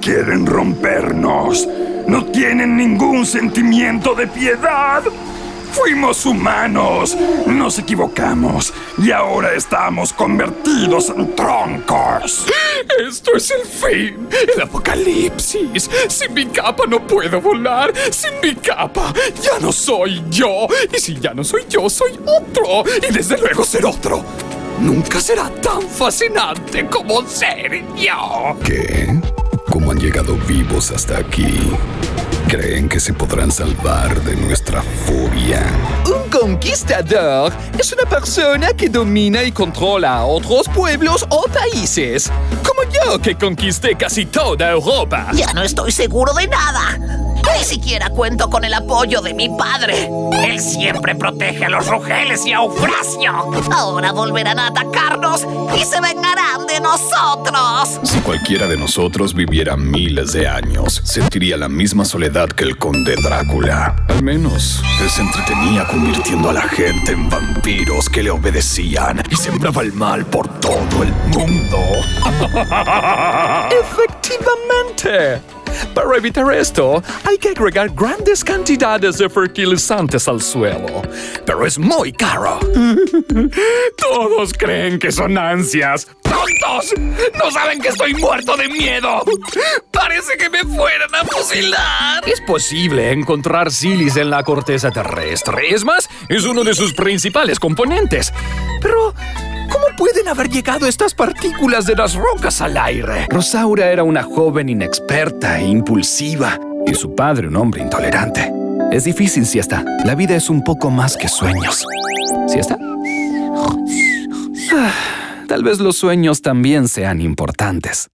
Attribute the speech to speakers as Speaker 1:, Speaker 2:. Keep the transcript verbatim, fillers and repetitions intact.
Speaker 1: quieren rompernos. No tienen ningún sentimiento de piedad. Fuimos humanos, nos equivocamos y ahora estamos convertidos en troncos.
Speaker 2: Esto es el fin, el apocalipsis. Sin mi capa no puedo volar. Sin mi capa ya no soy yo. Y si ya no soy yo, soy otro. Y desde luego ser otro nunca será tan fascinante como ser yo.
Speaker 3: ¿Qué? ¿Cómo han llegado vivos hasta aquí? ¿Creen que se podrán salvar de nuestra furia?
Speaker 2: Un conquistador es una persona que domina y controla a otros pueblos o países. Como yo, que conquisté casi toda Europa.
Speaker 4: Ya no estoy seguro de nada. Ni siquiera cuento con el apoyo de mi padre. Él siempre protege a los Rugeles y a Eufrasio. Ahora volverán a atacarnos y se vengarán de nosotros.
Speaker 3: Si cualquiera de nosotros viviera miles de años, sentiría la misma soledad que el conde Drácula. Al menos, él se entretenía convirtiendo a la gente en vampiros que le obedecían y sembraba el mal por todo el mundo.
Speaker 2: ¡Efectivamente! Para evitar esto, hay que agregar grandes cantidades de fertilizantes al suelo. Pero es muy caro. Todos creen que son ansias. ¡Tontos! ¡No saben que estoy muerto de miedo! ¡Parece que me fueran a fusilar! Es posible encontrar sílice en la corteza terrestre. Es más, es uno de sus principales componentes. Pero ¿cómo pueden haber llegado estas partículas de las rocas al aire? Rosaura era una joven inexperta e impulsiva, y su padre un hombre intolerante. Es difícil, siesta. La vida es un poco más que sueños. ¿Siesta? Ah, tal vez los sueños también sean importantes.